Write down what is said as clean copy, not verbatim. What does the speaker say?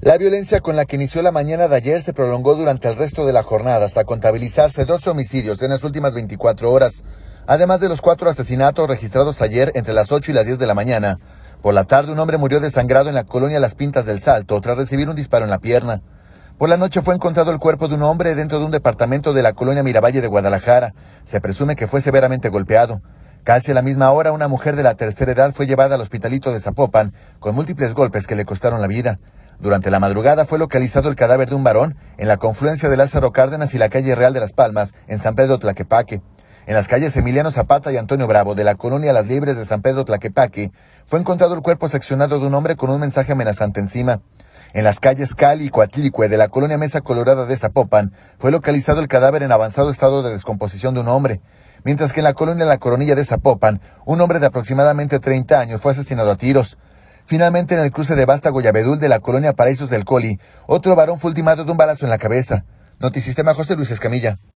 La violencia con la que inició la mañana de ayer se prolongó durante el resto de la jornada hasta contabilizarse 12 homicidios en las últimas 24 horas, además de los 4 asesinatos registrados ayer entre las 8 y las 10 de la mañana. Por la tarde, un hombre murió desangrado en la colonia Las Pintas del Salto tras recibir un disparo en la pierna. Por la noche fue encontrado el cuerpo de un hombre dentro de un departamento de la colonia Miravalle de Guadalajara. Se presume que fue severamente golpeado. Casi a la misma hora, una mujer de la tercera edad fue llevada al hospitalito de Zapopan con múltiples golpes que le costaron la vida. Durante la madrugada fue localizado el cadáver de un varón en la confluencia de Lázaro Cárdenas y la calle Real de las Palmas, en San Pedro Tlaquepaque. En las calles Emiliano Zapata y Antonio Bravo de la colonia Las Libres de San Pedro Tlaquepaque fue encontrado el cuerpo seccionado de un hombre con un mensaje amenazante encima. En las calles Cali y Coatlicue de la colonia Mesa Colorada de Zapopan fue localizado el cadáver en avanzado estado de descomposición de un hombre, mientras que en la colonia La Coronilla de Zapopan, un hombre de aproximadamente 30 años fue asesinado a tiros. Finalmente, en el cruce de Vástago y Abedul de la colonia Paraísos del Coli, otro varón fue ultimado de un balazo en la cabeza. Notisistema, José Luis Escamilla.